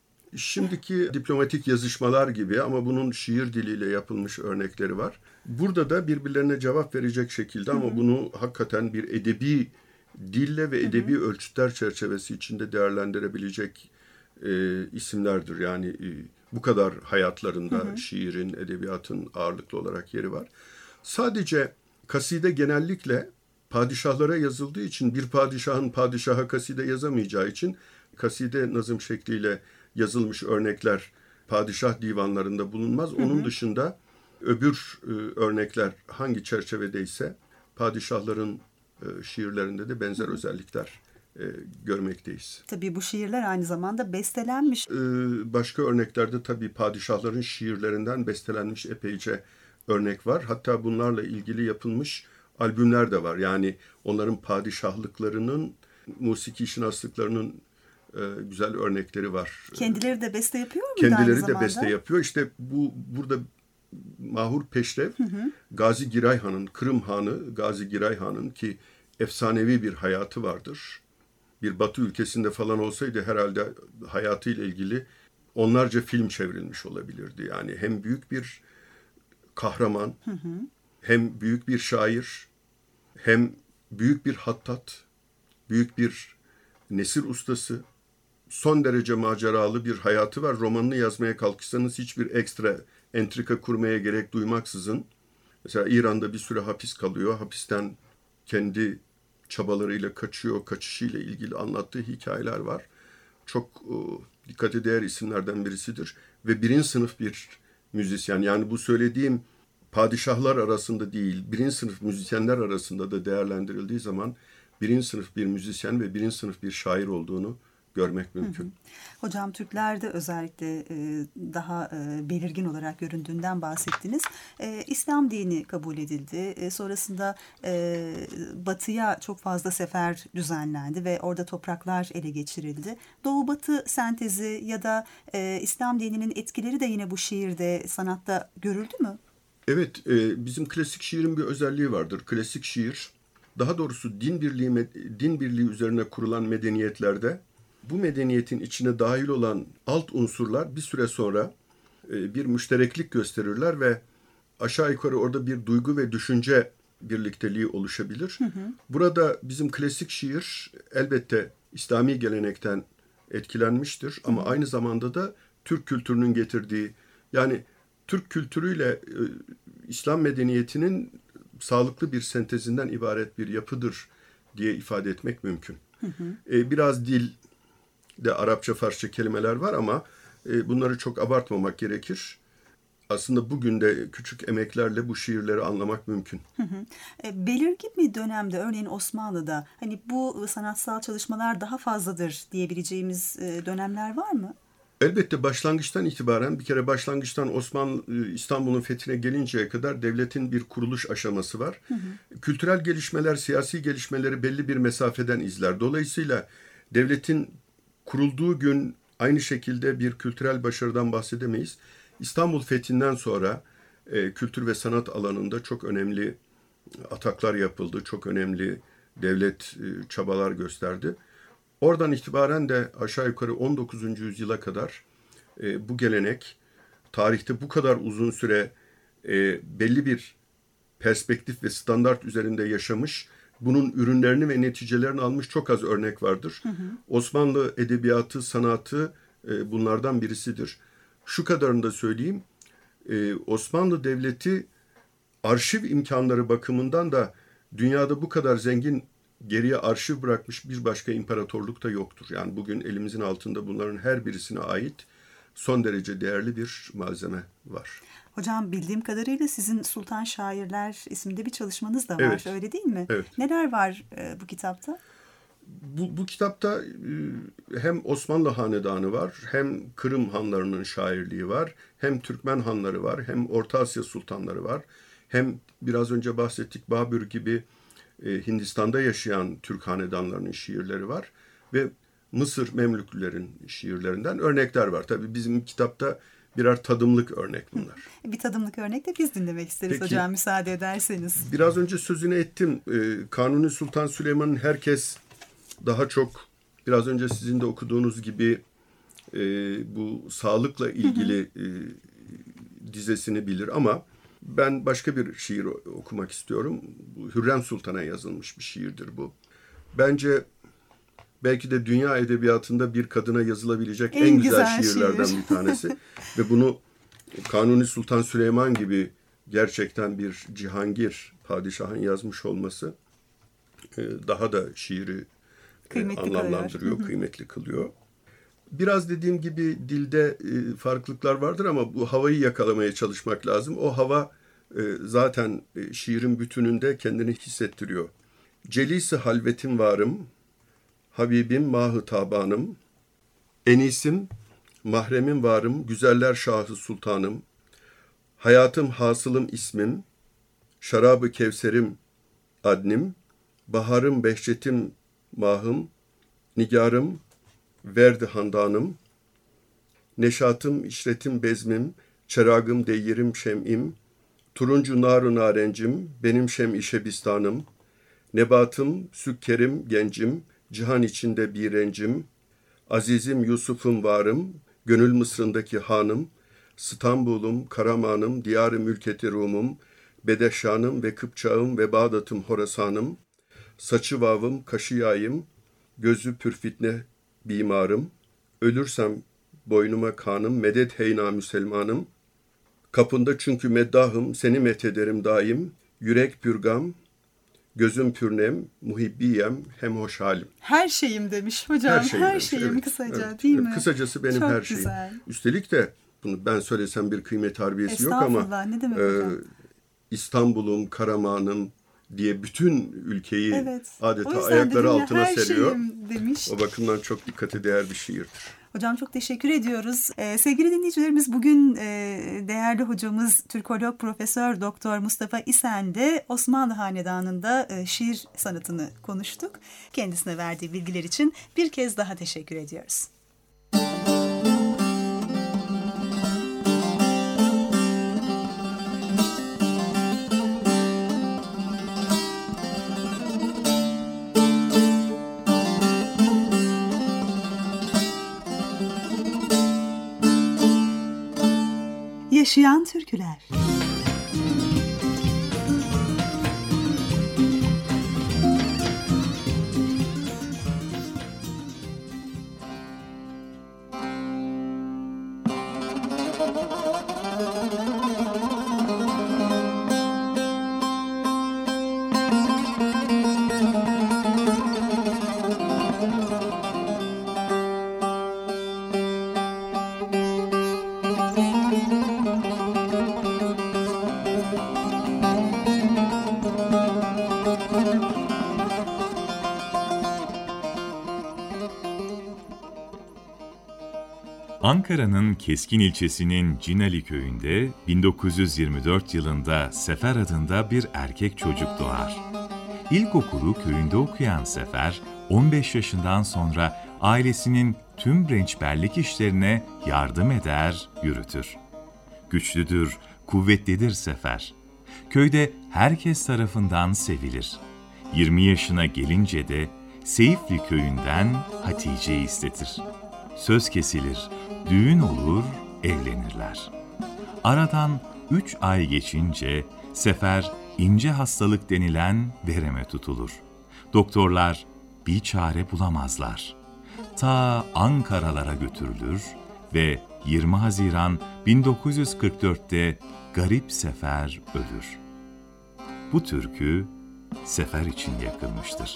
Şimdiki diplomatik yazışmalar gibi ama bunun şiir diliyle yapılmış örnekleri var. Burada da birbirlerine cevap verecek şekilde ama bunu hakikaten bir edebi dille ve edebi ölçütler çerçevesi içinde değerlendirebilecek isimlerdir. Yani bu kadar hayatlarında şiirin, edebiyatın ağırlıklı olarak yeri var. Sadece kaside genellikle padişahlara yazıldığı için bir padişahın padişaha kaside yazamayacağı için kaside nazım şekliyle yazılmış örnekler padişah divanlarında bulunmaz. Onun dışında öbür örnekler hangi çerçevedeyse padişahların şiirlerinde de benzer özellikler görmekteyiz. Tabii bu şiirler aynı zamanda bestelenmiş. Başka örneklerde tabii padişahların şiirlerinden bestelenmiş epeyce örnek var. Hatta bunlarla ilgili yapılmış albümler de var. Yani onların padişahlıklarının, musiki şinaslıklarının güzel örnekleri var. Kendileri de beste yapıyor mu? Kendileri de beste yapıyor. İşte burada Mahur Peşrev, Gazi Giray Han'ın, Kırım Hanı Gazi Giray Han'ın ki efsanevi bir hayatı vardır. Bir Batı ülkesinde falan olsaydı herhalde hayatıyla ilgili onlarca film çevrilmiş olabilirdi. Yani hem büyük bir kahraman, hem büyük bir şair, hem büyük bir hattat, büyük bir nesir ustası, son derece maceralı bir hayatı var. Romanını yazmaya kalkışsanız hiçbir ekstra entrika kurmaya gerek duymaksızın, mesela İran'da bir süre hapis kalıyor. Hapisten kendi çabalarıyla kaçıyor. Kaçışıyla ilgili anlattığı hikayeler var. Çok dikkate değer isimlerden birisidir. Ve birinci sınıf bir müzisyen. Yani bu söylediğim padişahlar arasında değil, birinci sınıf müzisyenler arasında da değerlendirildiği zaman birinci sınıf bir müzisyen ve birinci sınıf bir şair olduğunu görmek mümkün. Hocam Türklerde özellikle daha belirgin olarak göründüğünden bahsettiniz. İslam dini kabul edildi. Sonrasında batıya çok fazla sefer düzenlendi ve orada topraklar ele geçirildi. Doğu-batı sentezi ya da İslam dininin etkileri de yine bu şiirde, sanatta görüldü mü? Evet, bizim klasik şiirin bir özelliği vardır. Klasik şiir, daha doğrusu din birliği üzerine kurulan medeniyetlerde bu medeniyetin içine dahil olan alt unsurlar bir süre sonra bir müştereklik gösterirler ve aşağı yukarı orada bir duygu ve düşünce birlikteliği oluşabilir. Burada bizim klasik şiir elbette İslami gelenekten etkilenmiştir ama aynı zamanda da Türk kültürünün getirdiği, yani Türk kültürüyle İslam medeniyetinin sağlıklı bir sentezinden ibaret bir yapıdır diye ifade etmek mümkün. Biraz dilde Arapça, Farsça kelimeler var ama bunları çok abartmamak gerekir. Aslında bugün de küçük emeklerle bu şiirleri anlamak mümkün. Belirgin bir dönemde, örneğin Osmanlı'da hani bu sanatsal çalışmalar daha fazladır diyebileceğimiz dönemler var mı? Elbette başlangıçtan itibaren, bir kere başlangıçtan İstanbul'un fethine gelinceye kadar devletin bir kuruluş aşaması var. Kültürel gelişmeler, siyasi gelişmeleri belli bir mesafeden izler. Dolayısıyla devletin kurulduğu gün aynı şekilde bir kültürel başarıdan bahsedemeyiz. İstanbul fethinden sonra kültür ve sanat alanında çok önemli ataklar yapıldı. Çok önemli devlet çabalar gösterdi. Oradan itibaren de aşağı yukarı 19. yüzyıla kadar bu gelenek tarihte bu kadar uzun süre belli bir perspektif ve standart üzerinde yaşamış, bunun ürünlerini ve neticelerini almış çok az örnek vardır. Osmanlı edebiyatı, sanatı bunlardan birisidir. Şu kadarını da söyleyeyim, Osmanlı Devleti arşiv imkanları bakımından da dünyada bu kadar zengin geriye arşiv bırakmış bir başka imparatorluk da yoktur. Yani bugün elimizin altında bunların her birisine ait son derece değerli bir malzeme var. Hocam bildiğim kadarıyla sizin Sultan Şairler isimli bir çalışmanız da var, Evet. öyle değil mi? Evet. Neler var bu kitapta? Bu kitapta hem Osmanlı Hanedanı var, hem Kırım hanlarının şairliği var, hem Türkmen hanları var, hem Orta Asya sultanları var, hem biraz önce bahsettik Babür gibi Hindistan'da yaşayan Türk hanedanlarının şiirleri var ve Mısır Memlüklülerin şiirlerinden örnekler var. Tabii bizim kitapta birer tadımlık örnek bunlar. Bir tadımlık örnek de biz dinlemek isteriz. Peki, hocam, müsaade ederseniz. Biraz önce sözünü ettim. Kanuni Sultan Süleyman'ın herkes daha çok biraz önce sizin de okuduğunuz gibi bu sağlıkla ilgili dizesini bilir ama ben başka bir şiir okumak istiyorum. Hürrem Sultan'a yazılmış bir şiirdir bu. Bence belki de dünya edebiyatında bir kadına yazılabilecek en güzel şiirlerden bir tanesi. Ve bunu Kanuni Sultan Süleyman gibi gerçekten bir cihangir padişahın yazmış olması daha da şiiri anlamlandırıyor, kıymetli kılıyor. Biraz dediğim gibi dilde farklılıklar vardır ama bu havayı yakalamaya çalışmak lazım. O hava zaten şiirin bütününde kendini hissettiriyor. Celisi halvetim varım, Habibim mahı tabanım, enisim, mahremim varım, güzeller şahı sultanım, hayatım hasılım ismim, şarabı kevserim adnim, baharım behçetim mahım, nigarım, verdi handanım, neşatım işretim bezmim, çeragım deyirim şem'im, turuncu naru narencim, benim şem-i şebistanım, nebatım sükkerim gencim, cihan içinde bir rencim, azizim Yusuf'um varım, gönül Mısır'ındaki hanım, İstanbul'um, Karaman'ım, diyar-ı mülketi Rum'um, Bedeşan'ım ve Kıpçağım ve Bağdat'ım Horasan'ım, saçı vavım, kaşı yayım, gözü pürfitne bimarım, ölürsem boynuma kanım, medet heyna Müselmanım, kapında çünkü meddahım, seni methederim daim, yürek pürgam, gözüm pürnem, muhibbiyem, hem hoş halim. Her şeyim demiş hocam, her şeyim evet, kısaca evet, değil mi? Kısacası benim çok her şeyim. Güzel. Üstelik de bunu ben söylesem bir kıymet harbiyesi yok ama ne demek hocam? İstanbul'um, Karaman'ım diye bütün ülkeyi adeta ayakları altına seriyor. Demiş. O bakımdan çok dikkate değer bir şiirdir. Hocam çok teşekkür ediyoruz. Sevgili dinleyicilerimiz, bugün değerli hocamız Türkolog Profesör Doktor Mustafa İsen'de Osmanlı Hanedanı'nda şiir sanatını konuştuk. Kendisine verdiği bilgiler için bir kez daha teşekkür ediyoruz. Yaşayan türküler. Ankara'nın Keskin ilçesinin Cinali köyünde 1924 yılında Sefer adında bir erkek çocuk doğar. İlkokulu köyünde okuyan Sefer, 15 yaşından sonra ailesinin tüm rençberlik işlerine yardım eder, yürütür. Güçlüdür, kuvvetlidir Sefer. Köyde herkes tarafından sevilir. 20 yaşına gelince de Seyifli köyünden Hatice'yi istetir. Söz kesilir, düğün olur, evlenirler. Aradan 3 ay geçince Sefer ince hastalık denilen vereme tutulur. Doktorlar bir çare bulamazlar. Ta Ankaralara götürülür ve 20 Haziran 1944'te garip Sefer ölür. Bu türkü sefer için yakılmıştır.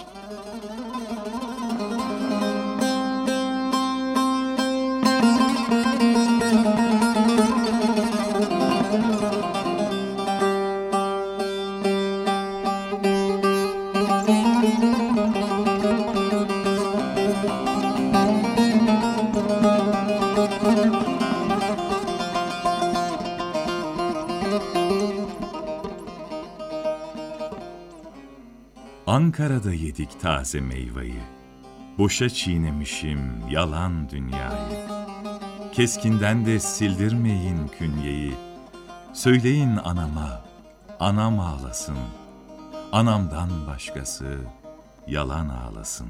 Ankara'da yedik taze meyveyi, boşa çiğnemişim yalan dünyayı. Keskinden de sildirmeyin künyeyi, söyleyin anama, anam ağlasın. Anamdan başkası yalan ağlasın.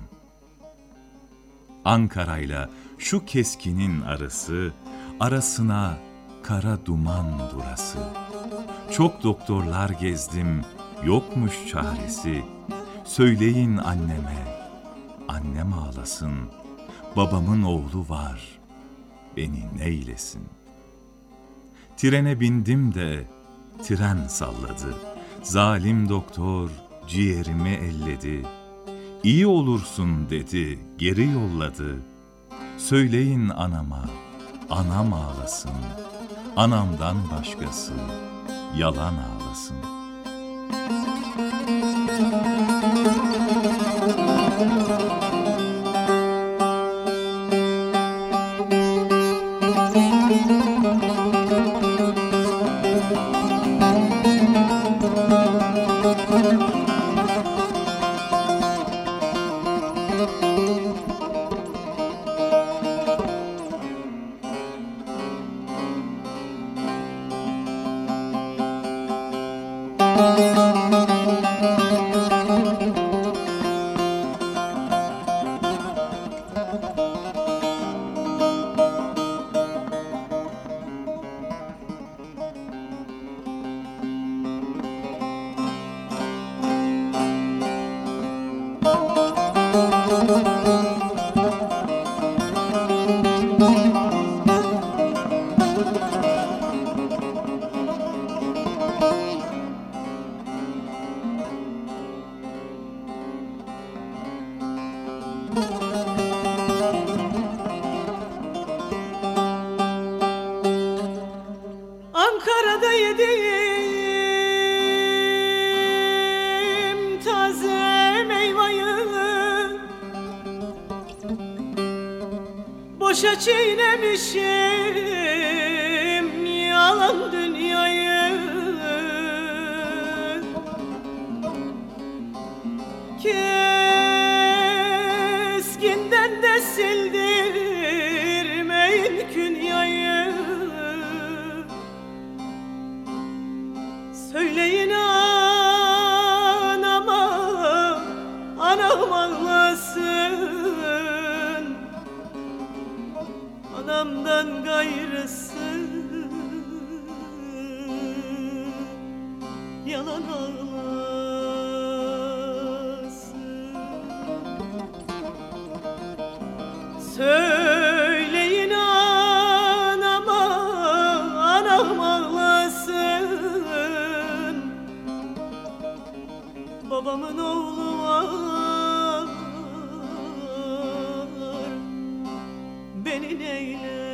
Ankara'yla şu keskinin arası, arasına kara duman durası. Çok doktorlar gezdim, yokmuş çaresi. Söyleyin anneme, annem ağlasın. Babamın oğlu var, beni neylesin. Trene bindim de tren salladı. Zalim doktor ciğerimi elledi. İyi olursun dedi, geri yolladı. Söyleyin anama, anam ağlasın. Anamdan başkası yalan ağlasın. Ankara'da yedim taze meyveyi, boşa çiğnemişim yalan dünyayı. Keskinden de sildirmeyin künyayı. Söyleyin anama, anam ağlasın. Anamdan gayrısı yalan ağlasın. Söyleyin anama, anam ağlasın. Babamın oğlu var, beni neylesin.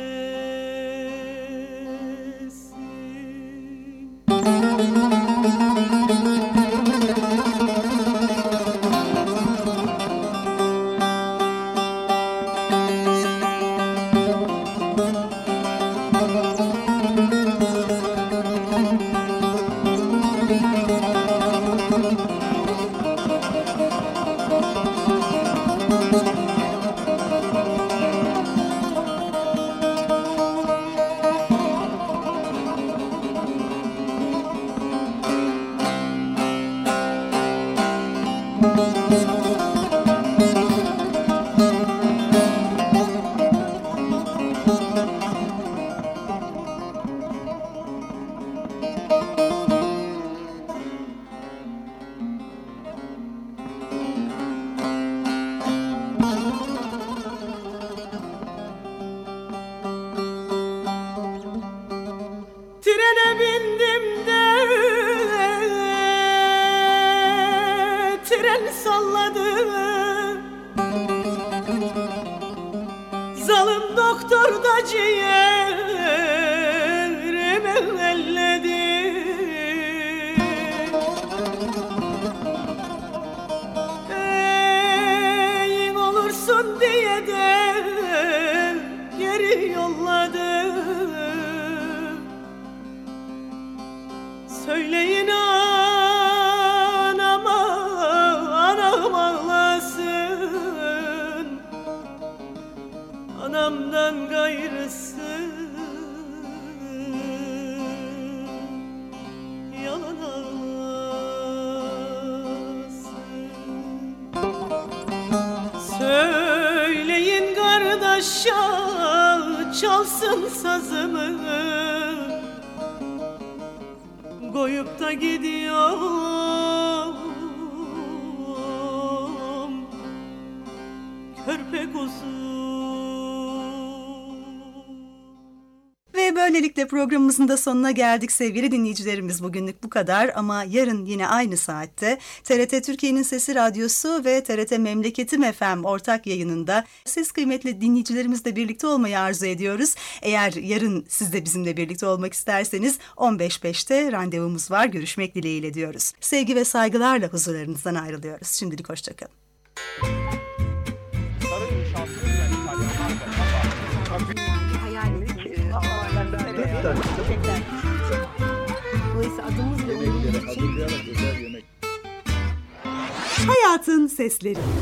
ciğerimi elledi. Ey olursun diye de geri yolladı. Söyleyin anama, anam ağlasın, anamdan gayrısı yalan ağlasın. Söyleyin kardeşe çalsın sazımı, koyup da gidiyorum körpe kuzu. Ve böylelikle programımızın da sonuna geldik sevgili dinleyicilerimiz. Bugünlük bu kadar ama yarın yine aynı saatte TRT Türkiye'nin Sesi Radyosu ve TRT Memleketim FM ortak yayınında siz kıymetli dinleyicilerimizle birlikte olmayı arzu ediyoruz. Eğer yarın siz de bizimle birlikte olmak isterseniz 15.05'te randevumuz var. Görüşmek dileğiyle diyoruz. Sevgi ve saygılarla huzurlarınızdan ayrılıyoruz. Şimdilik hoşçakalın. Hayatın Sesleri.